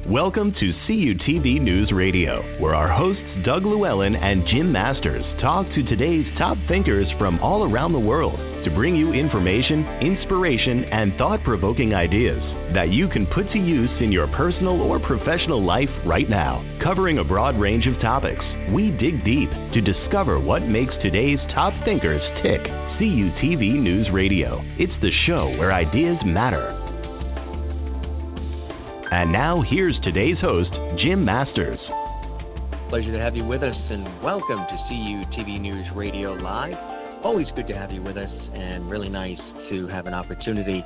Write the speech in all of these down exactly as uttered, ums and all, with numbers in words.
Welcome to C U T V News Radio, where our hosts Doug Llewellyn and Jim Masters talk to today's top thinkers from all around the world to bring you information, inspiration, and thought-provoking ideas that you can put to use in your personal or professional life right now. Covering a broad range of topics, we dig deep to discover what makes today's top thinkers tick. C U T V News Radio. It's the show where ideas matter. And now, here's today's host, Jim Masters. Pleasure to have you with us, and welcome to C U T V News Radio Live. Always good to have you with us, and really nice to have an opportunity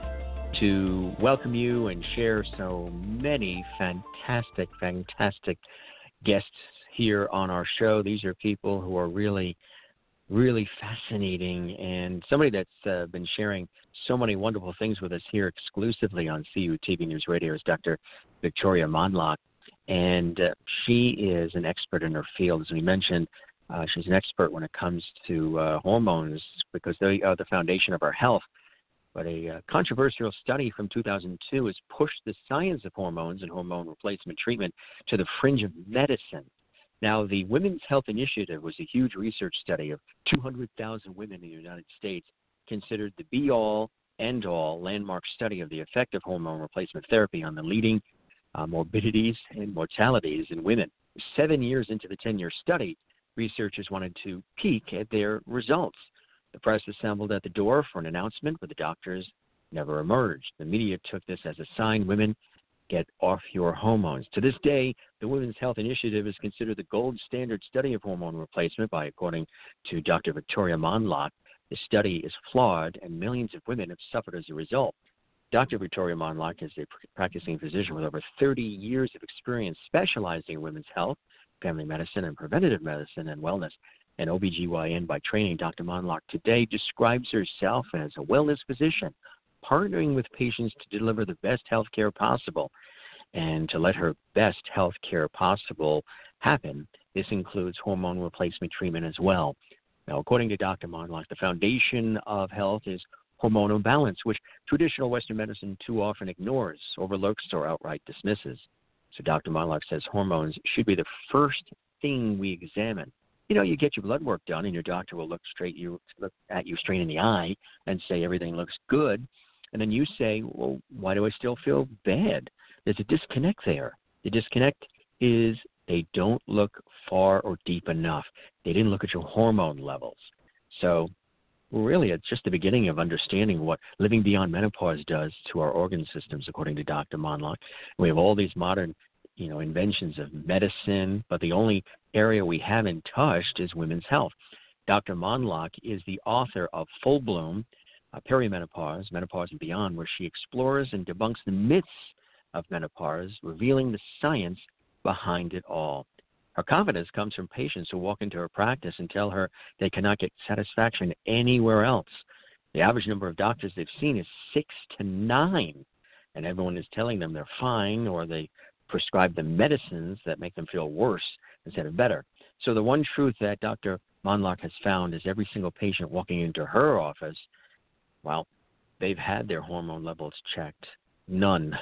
to welcome you and share so many fantastic, fantastic guests here on our show. These are people who are really, really fascinating, and somebody that's uh, been sharing so many wonderful things with us here exclusively on C U T V News Radio is Doctor Victoria Monlock, and uh, she is an expert in her field. As we mentioned, uh, she's an expert when it comes to uh, hormones because they are the foundation of our health. But a uh, controversial study from two thousand two has pushed the science of hormones and hormone replacement treatment to the fringe of medicine. Now, the Women's Health Initiative was a huge research study of two hundred thousand women in the United States, considered the be-all, end-all landmark study of the effect of hormone replacement therapy on the leading uh, morbidities and mortalities in women. Seven years into the ten-year study, researchers wanted to peek at their results. The press assembled at the door for an announcement, but the doctors never emerged. The media took this as a sign women get off your hormones. To this day, the Women's Health Initiative is considered the gold standard study of hormone replacement by, according to Doctor Victoria Monlock. The study is flawed, and millions of women have suffered as a result. Doctor Victoria Monlock is a practicing physician with over thirty years of experience specializing in women's health, family medicine, and preventative medicine and wellness. An O B G Y N by training, Doctor Monlock today describes herself as a wellness physician, partnering with patients to deliver the best health care possible. And to let her best health care possible happen, this includes hormone replacement treatment as well. Now, according to Doctor Monlock, the foundation of health is hormonal balance, which traditional Western medicine too often ignores, overlooks, or outright dismisses. So Doctor Monlock says hormones should be the first thing we examine. You know, you get your blood work done, and your doctor will look straight you look at you straight in the eye and say everything looks good, and then you say, well, why do I still feel bad? There's a disconnect there. The disconnect is they don't look far or deep enough. They didn't look at your hormone levels. So really, it's just the beginning of understanding what living beyond menopause does to our organ systems, according to Doctor Monlock. We have all these modern, you know, inventions of medicine, but the only area we haven't touched is women's health. Doctor Monlock is the author of Full Bloom, uh, Perimenopause, Menopause and Beyond, where she explores and debunks the myths of menopause, revealing the science behind it all. Her confidence comes from patients who walk into her practice and tell her they cannot get satisfaction anywhere else. The average number of doctors they've seen is six to nine, and everyone is telling them they're fine, or they prescribe them medicines that make them feel worse instead of better. So the one truth that Doctor Monlock has found is every single patient walking into her office, well, they've had their hormone levels checked. None.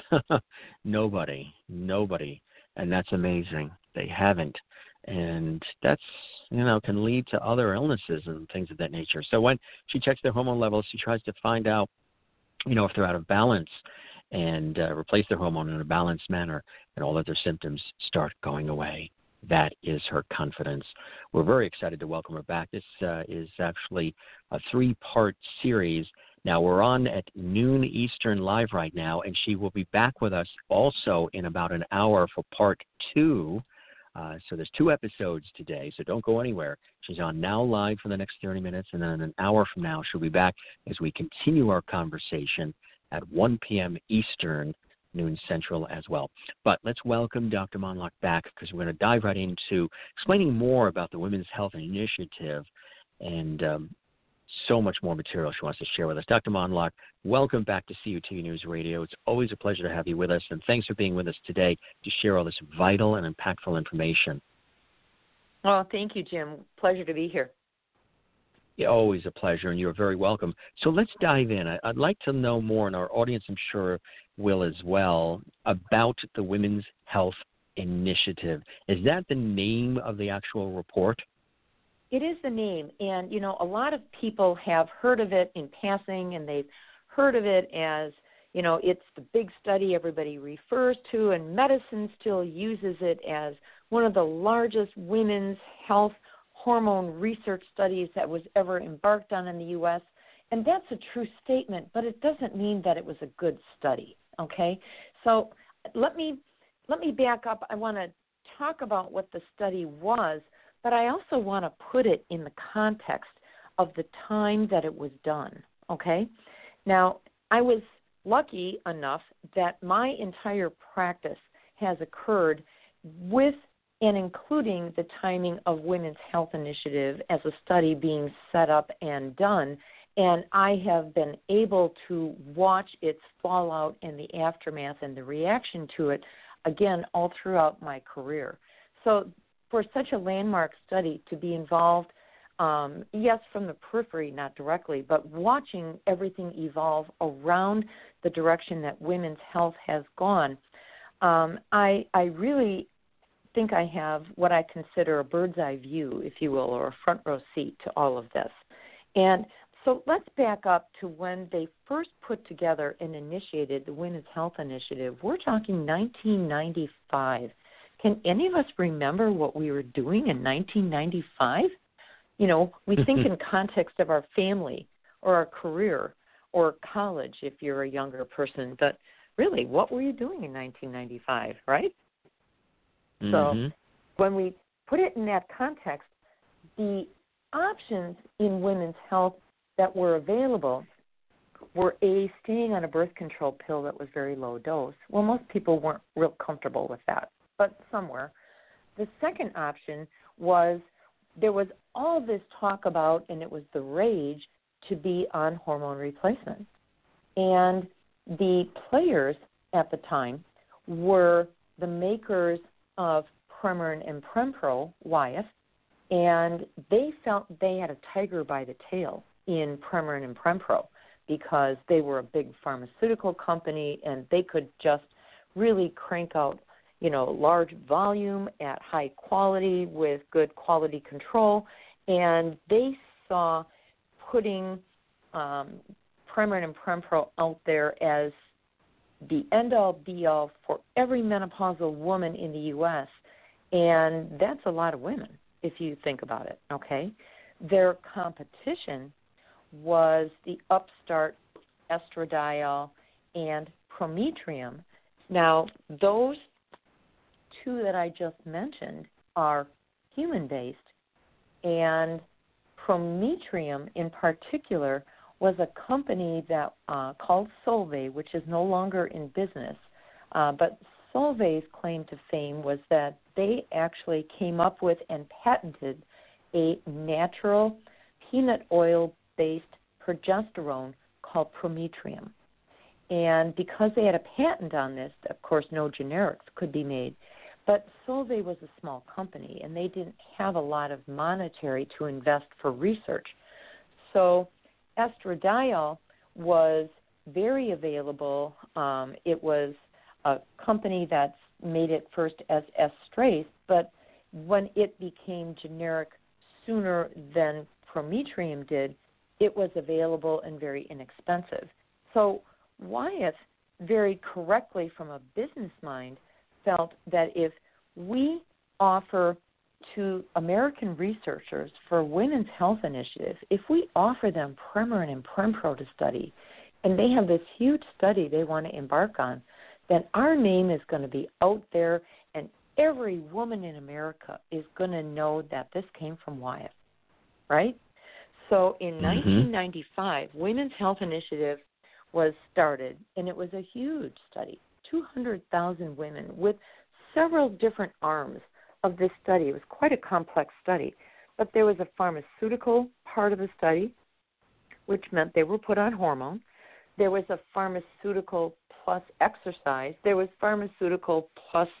Nobody. Nobody. And that's amazing. They haven't. And that's, you know, can lead to other illnesses and things of that nature. So when she checks their hormone levels, she tries to find out, you know, if they're out of balance and uh, replace their hormone in a balanced manner, and all other symptoms start going away. That is her confidence. We're very excited to welcome her back. This uh, is actually a three-part series. Now, we're on at noon Eastern live right now, and she will be back with us also in about an hour for part two. Uh, so there's two episodes today, so don't go anywhere. She's on now live for the next thirty minutes, and then an hour from now she'll be back as we continue our conversation at one p.m. Eastern, noon Central as well. But let's welcome Doctor Monlock back, because we're going to dive right into explaining more about the Women's Health Initiative and um, so much more material she wants to share with us. Doctor Monlock, welcome back to C U T V News Radio. It's always a pleasure to have you with us, and thanks for being with us today to share all this vital and impactful information. Well, thank you, Jim. Pleasure to be here. Yeah, always a pleasure, and you're very welcome. So let's dive in. I, I'd like to know more, and our audience, I'm sure, will as well, about the Women's Health Initiative. Is that the name of the actual report? It is the name, and, you know, a lot of people have heard of it in passing, and they've heard of it as, you know, it's the big study everybody refers to, and medicine still uses it as one of the largest women's health hormone research studies that was ever embarked on in the U S, and that's a true statement, but it doesn't mean that it was a good study, okay? So let me let me back up. I want to talk about what the study was, but I also want to put it in the context of the time that it was done, okay? Now, I was lucky enough that my entire practice has occurred with and including the timing of Women's Health Initiative as a study being set up and done, and I have been able to watch its fallout and the aftermath and the reaction to it, again, all throughout my career. So for such a landmark study to be involved, um, yes, from the periphery, not directly, but watching everything evolve around the direction that women's health has gone, um, I, I really think I have what I consider a bird's eye view, if you will, or a front row seat to all of this. And so let's back up to when they first put together and initiated the Women's Health Initiative. We're talking nineteen ninety-five. Can any of us remember what we were doing in nineteen ninety-five? You know, we think in context of our family or our career or college if you're a younger person, but really, what were you doing in nineteen ninety-five, right? Mm-hmm. So when we put it in that context, the options in women's health that were available were A, staying on a birth control pill that was very low dose. Well, most people weren't real comfortable with that, but some were. The second option was there was all this talk about, and it was the rage, to be on hormone replacement. And the players at the time were the makers of Premarin and Prempro, Wyeth, and they felt they had a tiger by the tail in Premarin and Prempro because they were a big pharmaceutical company and they could just really crank out, you know, large volume at high quality with good quality control, and they saw putting um, Premarin and Prempro out there as the end-all, be-all for every menopausal woman in the U S, and that's a lot of women if you think about it, okay? Their competition was the upstart estradiol and Prometrium. Now, those two that I just mentioned are human-based, and Prometrium in particular was a company that uh, called Solvay, which is no longer in business. Uh, but Solvay's claim to fame was that they actually came up with and patented a natural peanut oil-based progesterone called Prometrium. And because they had a patent on this, of course, no generics could be made. But Solvay was a small company, and they didn't have a lot of monetary to invest for research. So estradiol was very available. Um, it was a company that made it first as Estrace, but when it became generic sooner than Prometrium did, it was available and very inexpensive. So Wyeth, very correctly from a business mind, felt that if we offer to American researchers for Women's Health Initiative, if we offer them Premarin and Prempro to study, and they have this huge study they want to embark on, then our name is going to be out there, and every woman in America is going to know that this came from Wyeth, right? So in mm-hmm. nineteen ninety-five, Women's Health Initiative was started, and it was a huge study, two hundred thousand women with several different arms of this study. It was quite a complex study, but there was a pharmaceutical part of the study, which meant they were put on hormone. There was a pharmaceutical plus exercise. There was pharmaceutical plus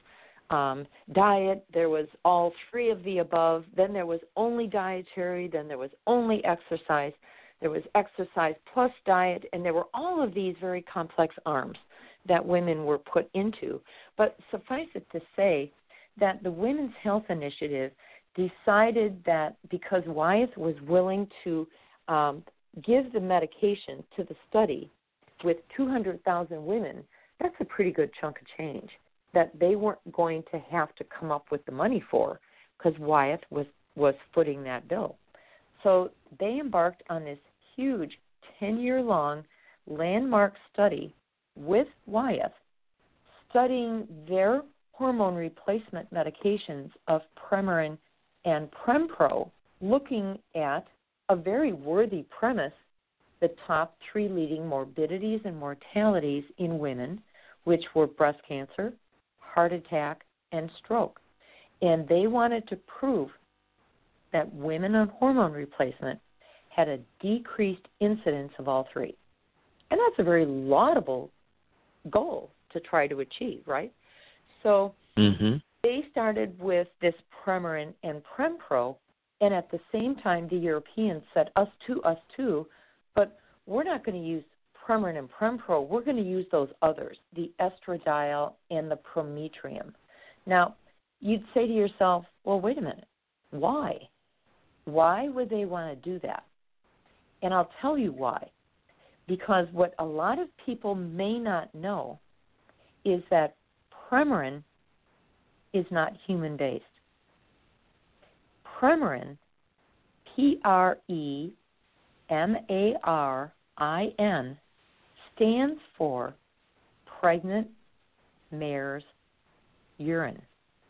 um, diet, there was all three of the above, then there was only dietary, then there was only exercise, there was exercise plus diet, and there were all of these very complex arms that women were put into. But suffice it to say that the Women's Health Initiative decided that because Wyeth was willing to um, give the medication to the study with two hundred thousand women, that's a pretty good chunk of change that they weren't going to have to come up with the money for, because Wyeth was, was footing that bill. So they embarked on this huge ten-year-long landmark study with Wyeth, studying their hormone replacement medications of Premarin and Prempro, looking at a very worthy premise, the top three leading morbidities and mortalities in women, which were breast cancer, heart attack, and stroke. And they wanted to prove that women on hormone replacement had a decreased incidence of all three. And that's a very laudable goal to try to achieve, right? So mm-hmm. they started with this Premarin and Prempro, and at the same time, the Europeans said, us too, us too, but we're not going to use Premarin and Prempro. We're going to use those others, the estradiol and the prometrium. Now, you'd say to yourself, well, wait a minute, why? Why would they want to do that? And I'll tell you why. Because what a lot of people may not know is that Premarin is not human-based. Premarin, P R E M A R I N, stands for pregnant mare's urine,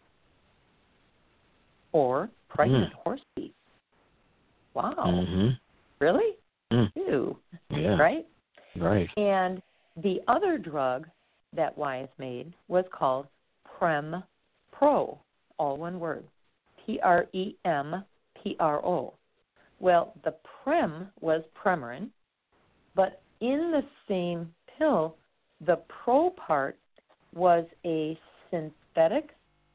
or pregnant mm. horse pee. Wow. Mm-hmm. Really? Mm. Ew. Yeah. Right? Right. And the other drug that Wyeth made was called Prem-Pro, all one word, P R E M P R O. Well, the Prem was Premarin, but in the same pill, the Pro part was a synthetic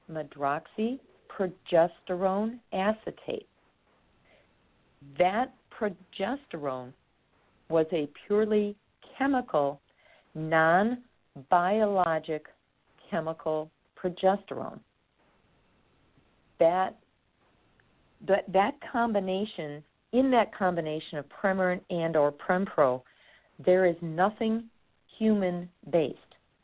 medroxyprogesterone acetate. That progesterone was a purely chemical, non-biologic chemical progesterone. That, that, that combination, in that combination of Premarin and or Prempro, there is nothing human-based.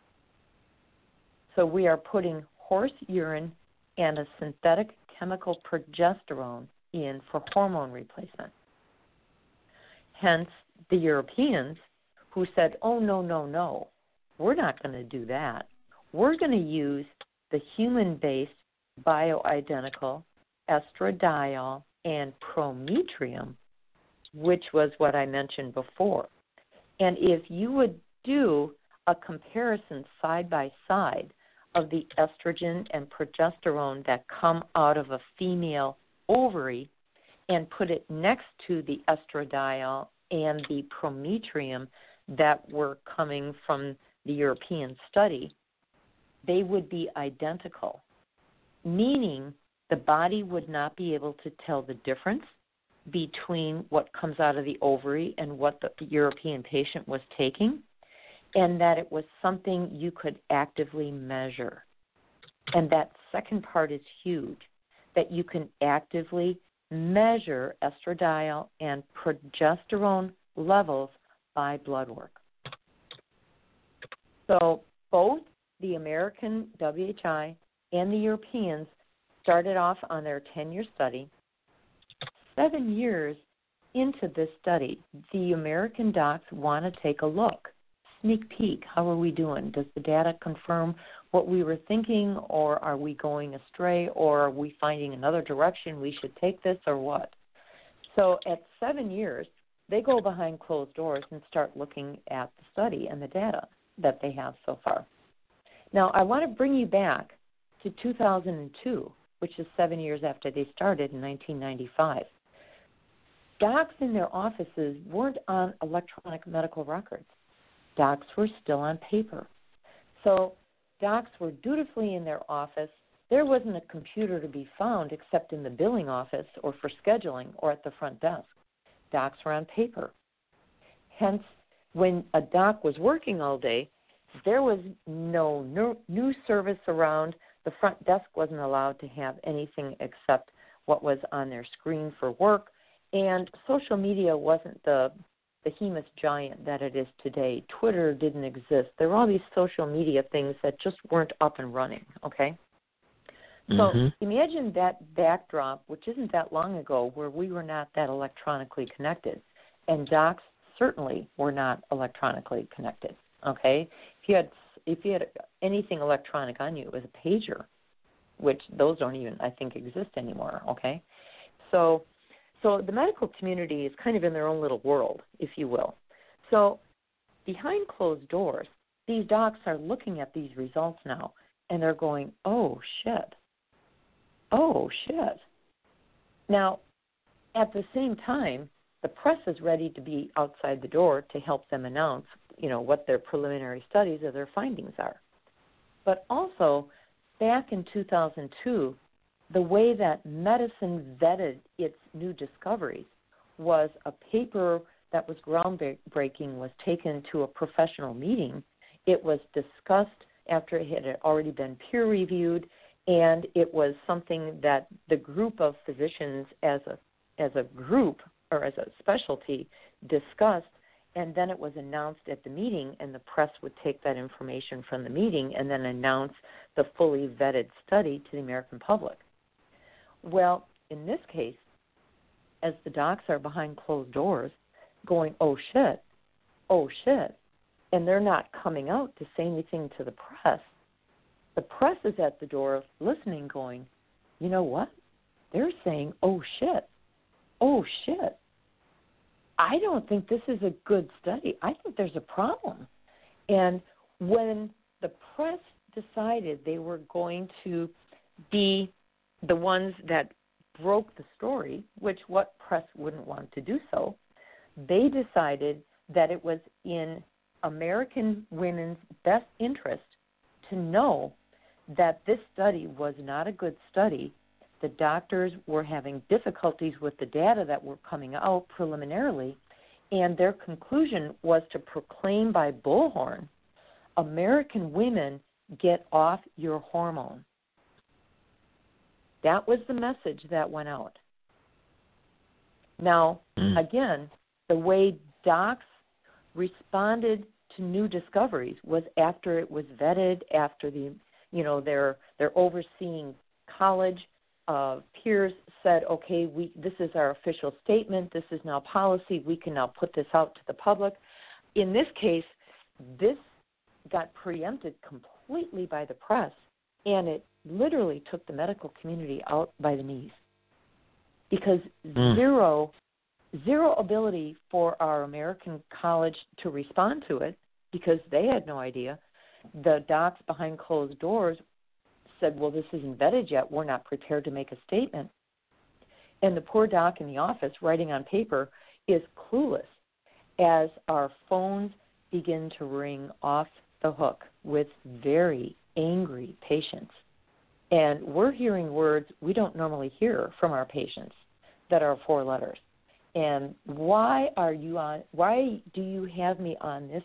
So we are putting horse urine and a synthetic chemical progesterone in for hormone replacement. Hence, the Europeans who said, oh, no, no, no, we're not going to do that. We're going to use the human-based bioidentical estradiol and prometrium, which was what I mentioned before. And if you would do a comparison side by side of the estrogen and progesterone that come out of a female ovary and put it next to the estradiol and the prometrium that were coming from the European study, they would be identical, meaning the body would not be able to tell the difference between what comes out of the ovary and what the European patient was taking, and that it was something you could actively measure. And that second part is huge, that you can actively measure estradiol and progesterone levels by blood work. So both the American W H I and the Europeans started off on their ten-year study. Seven years into this study, the American docs want to take a look, sneak peek. How are we doing? Does the data confirm what we were thinking, or are we going astray, or are we finding another direction we should take this, or what? So at seven years, they go behind closed doors and start looking at the study and the data that they have so far. Now, I want to bring you back to two thousand two, which is seven years after they started in nineteen ninety-five. Docs in their offices weren't on electronic medical records. Docs were still on paper. So docs were dutifully in their office there wasn't a computer to be found except in the billing office or for scheduling or at the front desk. Docs were on paper. Hence, when a doc was working all day, there was no new, new service around. The front desk wasn't allowed to have anything except what was on their screen for work, and social media wasn't the behemoth giant that it is today. Twitter didn't exist. There were all these social media things that just weren't up and running, okay? So mm-hmm. imagine that backdrop, which isn't that long ago, where we were not that electronically connected, and docs certainly were not electronically connected, okay? If you had if you had anything electronic on you, it was a pager, which those don't even, I think, exist anymore, okay? So so the medical community is kind of in their own little world, if you will. So behind closed doors, these docs are looking at these results now, and they're going, oh, shit. Oh, shit. Now, at the same time, the press is ready to be outside the door to help them announce, you know, what their preliminary studies or their findings are. But also, back in two thousand two, the way that medicine vetted its new discoveries was a paper that was groundbreaking was taken to a professional meeting. It was discussed after it had already been peer-reviewed, and it was something that the group of physicians as a as a group or as a specialty discussed, and then it was announced at the meeting, and the press would take that information from the meeting and then announce the fully vetted study to the American public. Well, in this case, as the docs are behind closed doors going, oh, shit, oh, shit, and they're not coming out to say anything to the press, the press is at the door listening going, you know what? They're saying, oh, shit, oh, shit. I don't think this is a good study. I think there's a problem. And when the press decided they were going to be the ones that broke the story, which what press wouldn't want to do so, they decided that it was in American women's best interest to know that this study was not a good study. The doctors were having difficulties with the data that were coming out preliminarily, and their conclusion was to proclaim by bullhorn, American women, get off your hormone. That was the message that went out. Now, mm. again, the way docs responded to new discoveries was after it was vetted, after the, you know, their their overseeing college uh, peers said, okay, we this is our official statement, this is now policy, we can now put this out to the public. In this case, this got preempted completely by the press, and it literally took the medical community out by the knees because mm. zero, zero ability for our American college to respond to it because they had no idea. The docs behind closed doors said, well, this isn't vetted yet. We're not prepared to make a statement. And the poor doc in the office writing on paper is clueless as our phones begin to ring off the hook with very angry patients. And we're hearing words we don't normally hear from our patients that are four letters. And why are you on, why do you have me on this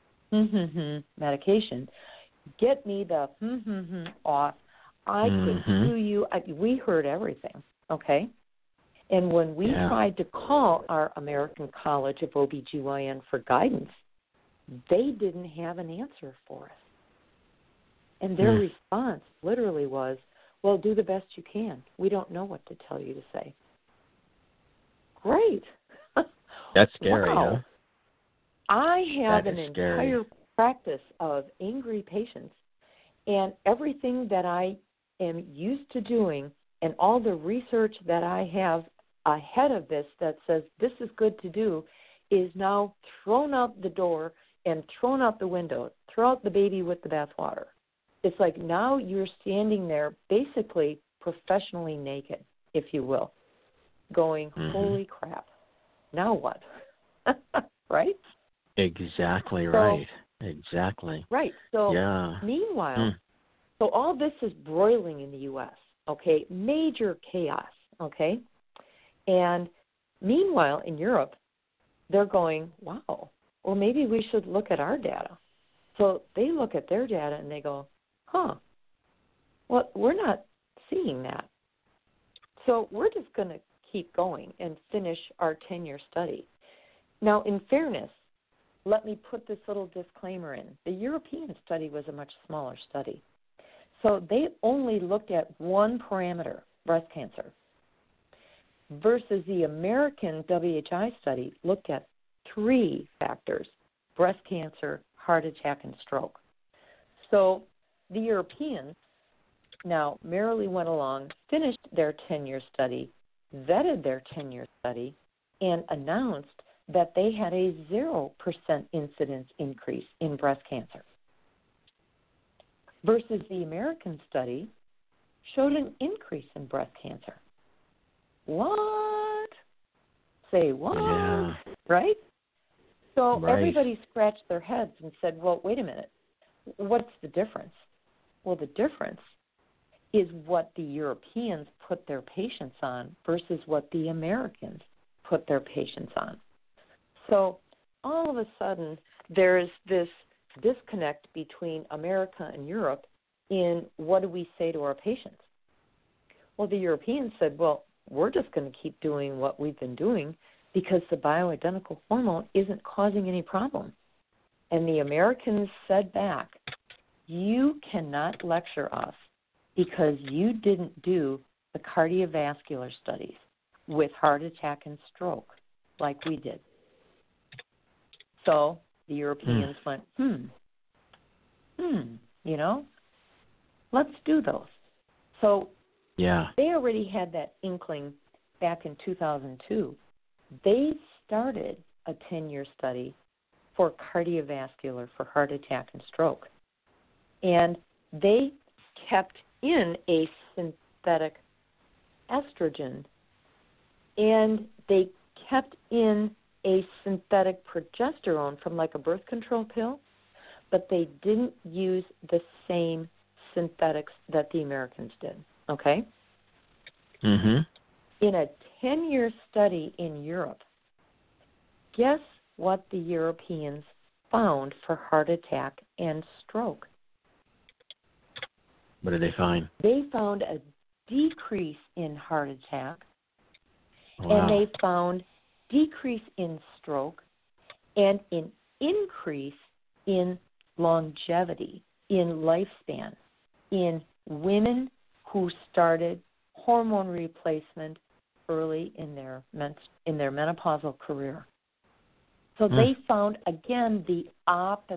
medication? Get me the off. I mm-hmm. could sue you. I, we heard everything, okay? And when we yeah. tried to call our American College of O B G Y N for guidance, they didn't have an answer for us. And their mm. response literally was, well, do the best you can. We don't know what to tell you to say. Great. That's scary, wow. huh? I have that an scary. entire practice of angry patients, and everything that I am used to doing and all the research that I have ahead of this that says this is good to do is now thrown out the door and thrown out the window, throw out the baby with the bathwater. It's like now you're standing there basically professionally naked, if you will, going, mm-hmm. holy crap, now what? Right? Exactly so, right. Exactly. Right. So yeah. meanwhile, mm. So all this is broiling in the U S, okay? Major chaos, okay? And meanwhile, in Europe, they're going, wow, well, maybe we should look at our data. So they look at their data and they go, huh, well, we're not seeing that. So we're just going to keep going and finish our ten-year study. Now, in fairness, let me put this little disclaimer in. The European study was a much smaller study. So they only looked at one parameter, breast cancer, versus the American W H I study looked at three factors, breast cancer, heart attack, and stroke. So the Europeans now merrily went along, finished their ten-year study, vetted their ten-year study, and announced that they had a zero percent incidence increase in breast cancer. Versus the American study showed an increase in breast cancer. What? Say what? Yeah. Right? So Right. everybody scratched their heads and said, well, wait a minute. What's the difference? Well, the difference is what the Europeans put their patients on versus what the Americans put their patients on. So all of a sudden, there's this disconnect between America and Europe in what do we say to our patients. Well, the Europeans said, well, we're just going to keep doing what we've been doing because the bioidentical hormone isn't causing any problem. And the Americans said back, you cannot lecture us because you didn't do the cardiovascular studies with heart attack and stroke like we did. So the Europeans hmm. went, hmm, hmm, you know, let's do those. So yeah. they already had that inkling back in two thousand two. They started a ten-year study for cardiovascular, for heart attack and stroke. And they kept in a synthetic estrogen, and they kept in a synthetic progesterone from like a birth control pill, but they didn't use the same synthetics that the Americans did, okay? Mm-hmm. In a ten-year study in Europe, guess what the Europeans found for heart attack and stroke? What did they find? They found a decrease in heart attack, wow. and they found decrease in stroke, and an increase in longevity, in lifespan, in women who started hormone replacement early in their men- in their menopausal career. So mm. they found, again, the opposite.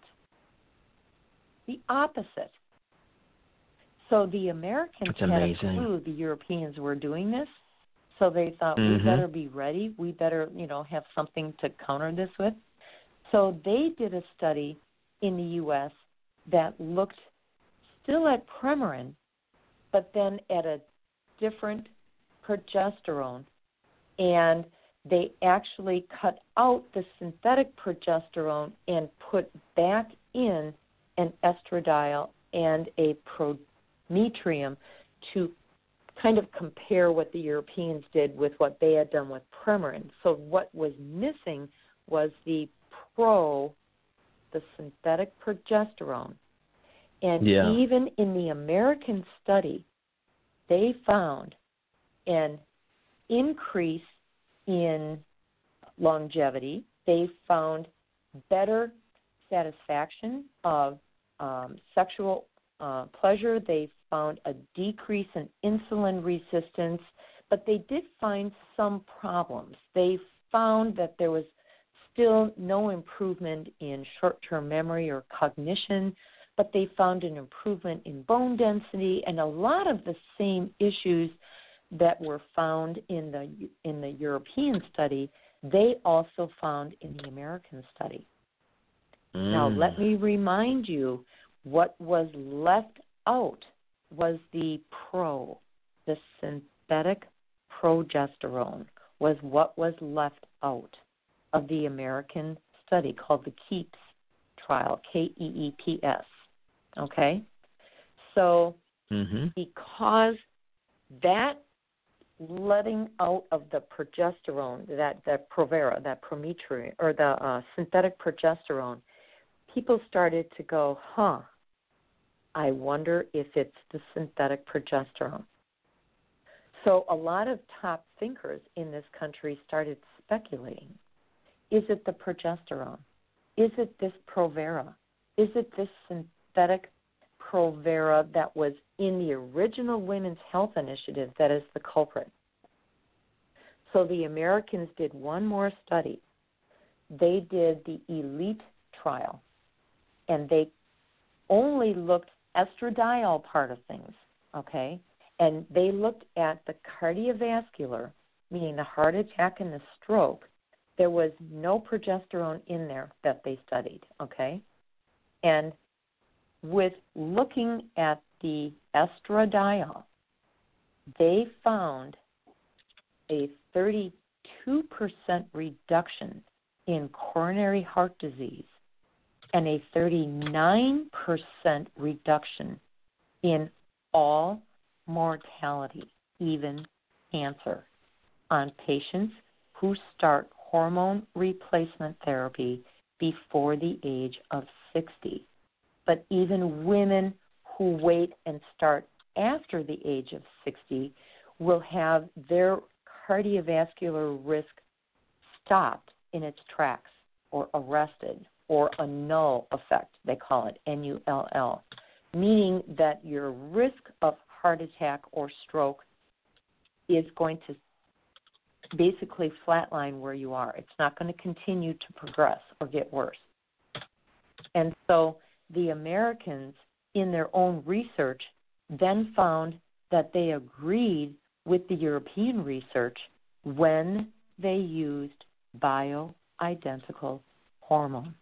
The opposite. So the Americans had a clue the Europeans were doing this, so they thought, mm-hmm. we better be ready. We better, you know, have something to counter this with. So they did a study in the U S that looked still at Premarin, but then at a different progesterone. And they actually cut out the synthetic progesterone and put back in an estradiol and a prometrium to kind of compare what the Europeans did with what they had done with Premarin. So what was missing was the pro, the synthetic progesterone. And yeah. even in the American study, they found an increase in longevity. They found better satisfaction of um, sexual uh, pleasure. They found a decrease in insulin resistance, but they did find some problems. They found that there was still no improvement in short-term memory or cognition, but they found an improvement in bone density and a lot of the same issues that were found in the in the European study, they also found in the American study. Mm. Now, let me remind you, what was left out was the pro, the synthetic progesterone was what was left out of the American study called the KEEPS trial, K E E P S, okay? So mm-hmm. because that letting out of the progesterone, that, that Provera, that Prometrium, or the uh, synthetic progesterone, people started to go, huh, I wonder if it's the synthetic progesterone. So a lot of top thinkers in this country started speculating. Is it the progesterone? Is it this Provera? Is it this synthetic Provera that was in the original Women's Health Initiative that is the culprit? So the Americans did one more study. They did the ELITE trial, and they only looked estradiol part of things, okay? And they looked at the cardiovascular, meaning the heart attack and the stroke. There was no progesterone in there that they studied, okay? And with looking at the estradiol, they found a thirty-two percent reduction in coronary heart disease and a thirty-nine percent reduction in all mortality, even cancer, on patients who start hormone replacement therapy before the age of sixty. But even women who wait and start after the age of sixty will have their cardiovascular risk stopped in its tracks or arrested, or a null effect, they call it, N U L L, meaning that your risk of heart attack or stroke is going to basically flatline where you are. It's not going to continue to progress or get worse. And so the Americans, in their own research, then found that they agreed with the European research when they used bioidentical hormone.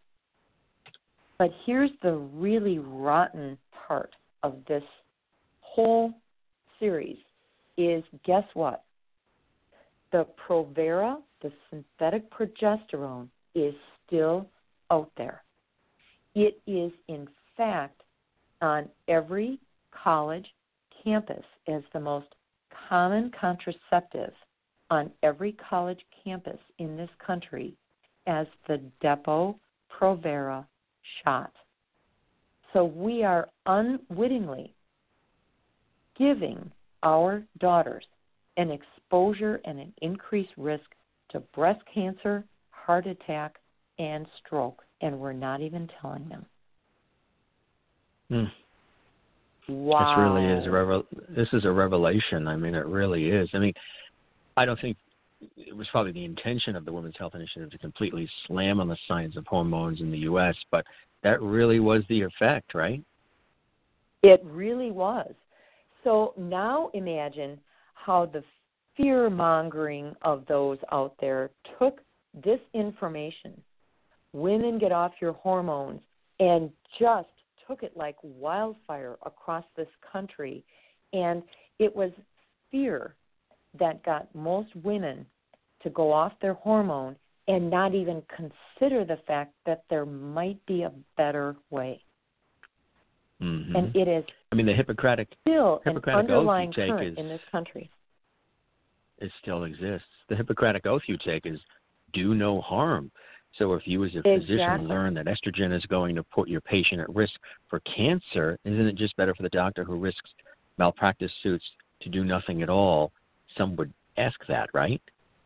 But here's the really rotten part of this whole series is, guess what? The Provera, the synthetic progesterone, is still out there. It is, in fact, on every college campus as the most common contraceptive on every college campus in this country as the Depo-Provera shot. So we are unwittingly giving our daughters an exposure and an increased risk to breast cancer, heart attack, and stroke, and we're not even telling them. Mm. Wow. This really is a revel- this is a revelation. I mean, it really is. I mean, I don't think it was probably the intention of the Women's Health Initiative to completely slam on the science of hormones in the U S, but that really was the effect, right? It really was. So now imagine how the fear-mongering of those out there took this information, women get off your hormones, and just took it like wildfire across this country. And it was fear that got most women to go off their hormone and not even consider the fact that there might be a better way. Mm-hmm. And it is I mean, the Hippocratic, still Hippocratic an underlying oath you take current is, in this country. It still exists. The Hippocratic oath you take is do no harm. So if you as a Exactly. physician learn that estrogen is going to put your patient at risk for cancer, isn't it just better for the doctor who risks malpractice suits to do nothing at all? Some would ask that, right?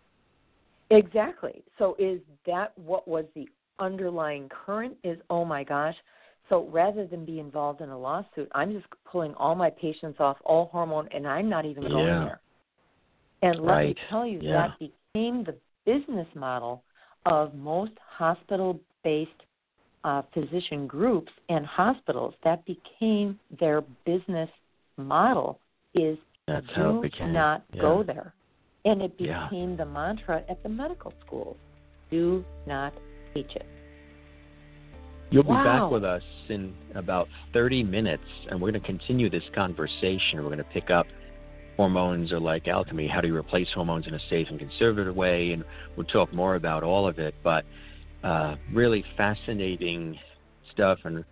Exactly. So is that what was the underlying current is, oh my gosh, so rather than be involved in a lawsuit, I'm just pulling all my patients off all hormone and I'm not even going Yeah. there. And let Right. me tell you, Yeah. that became the business model of most hospital-based uh, physician groups and hospitals. That became their business model is That's do how it became. not Yeah. go there. And it Yeah. became the mantra at the medical schools, do not teach it. You'll be Wow. back with us in about thirty minutes, and we're going to continue this conversation. We're going to pick up hormones are like alchemy. How do you replace hormones in a safe and conservative way? And we'll talk more about all of it. But uh, really fascinating stuff. And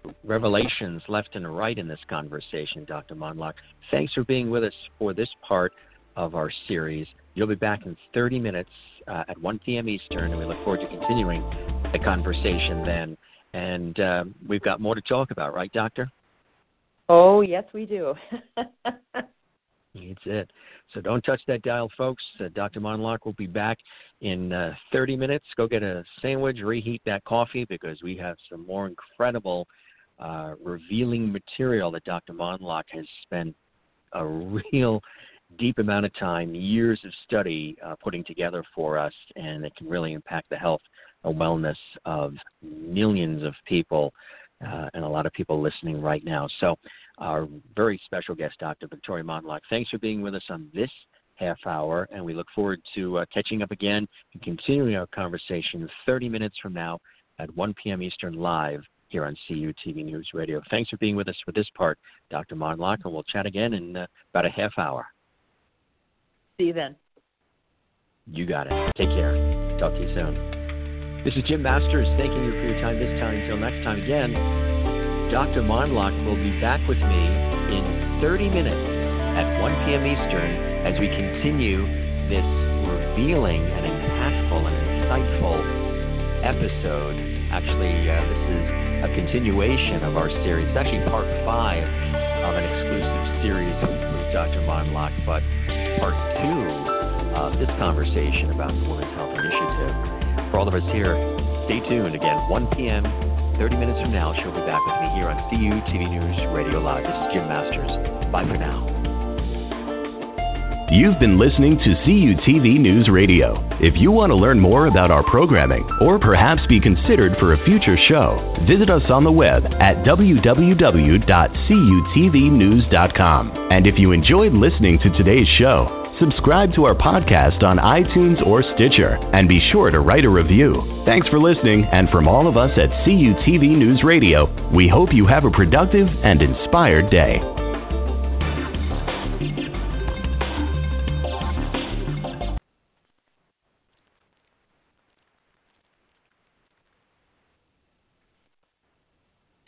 revelations left and right in this conversation, Doctor Monlock. Thanks for being with us for this part of our series. You'll be back in thirty minutes uh, at one p.m. Eastern, and we look forward to continuing the conversation then. And uh, we've got more to talk about, right, Doctor? Oh, yes, we do. That's it. So don't touch that dial, folks. Uh, Doctor Monlock will be back in uh, thirty minutes. Go get a sandwich, reheat that coffee, because we have some more incredible, uh, revealing material that Doctor Monlock has spent a real deep amount of time, years of study uh, putting together for us, and it can really impact the health and wellness of millions of people uh, and a lot of people listening right now. So our very special guest, Doctor Victoria Monlock, thanks for being with us on this half hour, and we look forward to uh, catching up again and continuing our conversation thirty minutes from now at one p.m. Eastern live here on C U T V News Radio. Thanks for being with us for this part, Doctor Monlock, and we'll chat again in uh, about a half hour. See you then. You got it. Take care. Talk to you soon. This is Jim Masters thanking you for your time this time. Until next time again, Doctor Monlock will be back with me in thirty minutes at one p.m. Eastern as we continue this revealing and impactful and insightful episode. Actually, uh, this is a continuation of our series. It's actually part five of an exclusive series with Doctor Monlock, but part two of this conversation about the Women's Health Initiative. For all of us here, stay tuned. Again, one p.m., thirty minutes from now, she'll be back with me here on C U T V News Radio Live. This is Jim Masters. Bye for now. You've been listening to C U T V News Radio. If you want to learn more about our programming or perhaps be considered for a future show, visit us on the web at w w w dot c u t v news dot com. And if you enjoyed listening to today's show, subscribe to our podcast on iTunes or Stitcher, and be sure to write a review. Thanks for listening, and from all of us at C U T V News Radio, we hope you have a productive and inspired day.